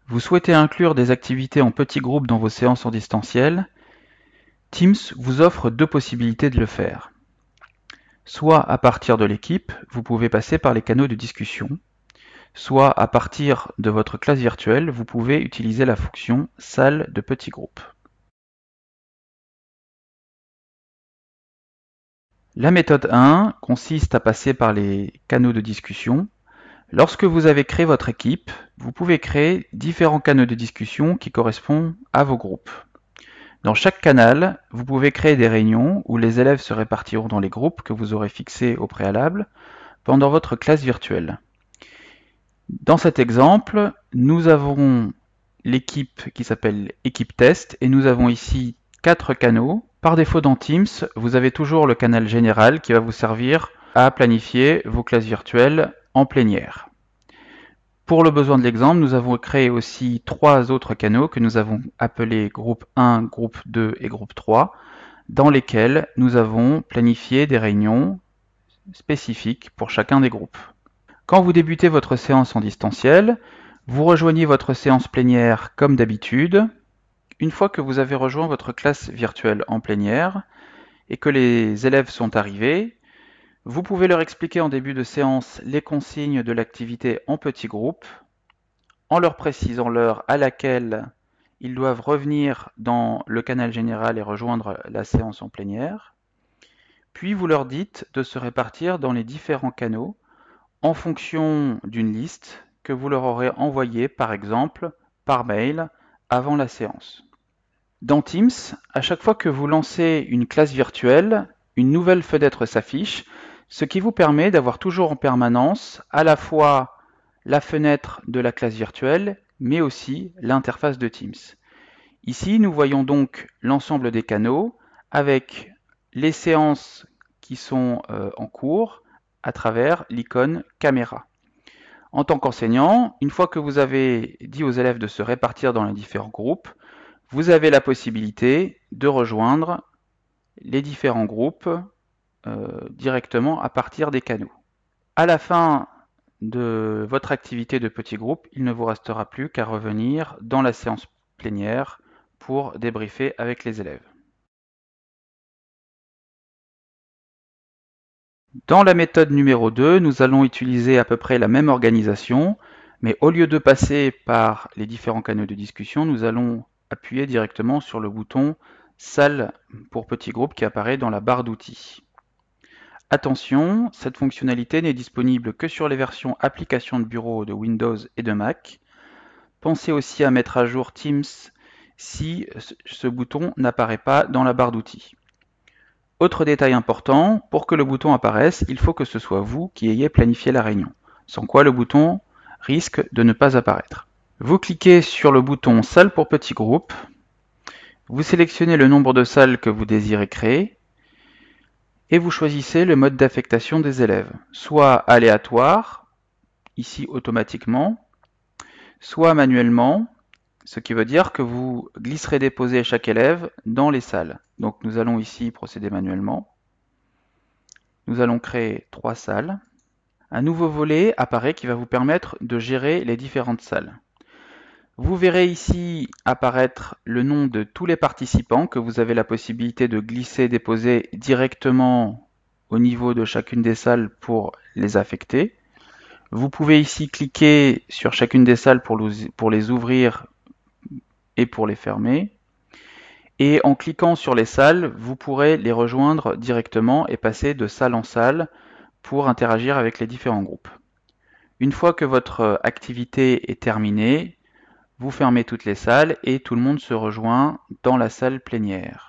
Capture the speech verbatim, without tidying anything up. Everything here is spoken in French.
Vous souhaitez inclure des activités en petits groupes dans vos séances en distanciel? Teams vous offre deux possibilités de le faire. Soit à partir de l'équipe, vous pouvez passer par les canaux de discussion, soit à partir de votre classe virtuelle, vous pouvez utiliser la fonction salle de petits groupes. La méthode un consiste à passer par les canaux de discussion. Lorsque vous avez créé votre équipe, vous pouvez créer différents canaux de discussion qui correspondent à vos groupes. Dans chaque canal, vous pouvez créer des réunions où les élèves se répartiront dans les groupes que vous aurez fixés au préalable pendant votre classe virtuelle. Dans cet exemple, nous avons l'équipe qui s'appelle équipe test et nous avons ici quatre canaux. Par défaut dans Teams, vous avez toujours le canal général qui va vous servir à planifier vos classes virtuelles en plénière. Pour le besoin de l'exemple, nous avons créé aussi trois autres canaux que nous avons appelés groupe un, groupe deux et groupe trois, dans lesquels nous avons planifié des réunions spécifiques pour chacun des groupes. Quand vous débutez votre séance en distanciel, vous rejoignez votre séance plénière comme d'habitude. Une fois que vous avez rejoint votre classe virtuelle en plénière et que les élèves sont arrivés, vous pouvez leur expliquer en début de séance les consignes de l'activité en petits groupes, en leur précisant l'heure à laquelle ils doivent revenir dans le canal général et rejoindre la séance en plénière. Puis vous leur dites de se répartir dans les différents canaux en fonction d'une liste que vous leur aurez envoyée par exemple par mail avant la séance. Dans Teams, à chaque fois que vous lancez une classe virtuelle, une nouvelle fenêtre s'affiche, ce qui vous permet d'avoir toujours en permanence à la fois la fenêtre de la classe virtuelle, mais aussi l'interface de Teams. Ici, nous voyons donc l'ensemble des canaux avec les séances qui sont euh, en cours à travers l'icône caméra. En tant qu'enseignant, une fois que vous avez dit aux élèves de se répartir dans les différents groupes, vous avez la possibilité de rejoindre les différents groupes euh, directement à partir des canaux. À la fin de votre activité de petit groupe, il ne vous restera plus qu'à revenir dans la séance plénière pour débriefer avec les élèves. Dans la méthode numéro deux, nous allons utiliser à peu près la même organisation, mais au lieu de passer par les différents canaux de discussion, nous allons appuyer directement sur le bouton Salle pour petit groupe qui apparaît dans la barre d'outils. Attention, cette fonctionnalité n'est disponible que sur les versions applications de bureau de Windows et de Mac. Pensez aussi à mettre à jour Teams si ce bouton n'apparaît pas dans la barre d'outils. Autre détail important, pour que le bouton apparaisse, il faut que ce soit vous qui ayez planifié la réunion, sans quoi le bouton risque de ne pas apparaître. Vous cliquez sur le bouton Salle pour petit groupe, vous sélectionnez le nombre de salles que vous désirez créer, et vous choisissez le mode d'affectation des élèves, soit aléatoire, ici automatiquement, soit manuellement, ce qui veut dire que vous glisserez déposer chaque élève dans les salles. Donc nous allons ici procéder manuellement. Nous allons créer trois salles. Un nouveau volet apparaît qui va vous permettre de gérer les différentes salles. Vous verrez ici apparaître le nom de tous les participants que vous avez la possibilité de glisser, déposer directement au niveau de chacune des salles pour les affecter. Vous pouvez ici cliquer sur chacune des salles pour les ouvrir et pour les fermer. Et en cliquant sur les salles, vous pourrez les rejoindre directement et passer de salle en salle pour interagir avec les différents groupes. Une fois que votre activité est terminée, vous fermez toutes les salles et tout le monde se rejoint dans la salle plénière.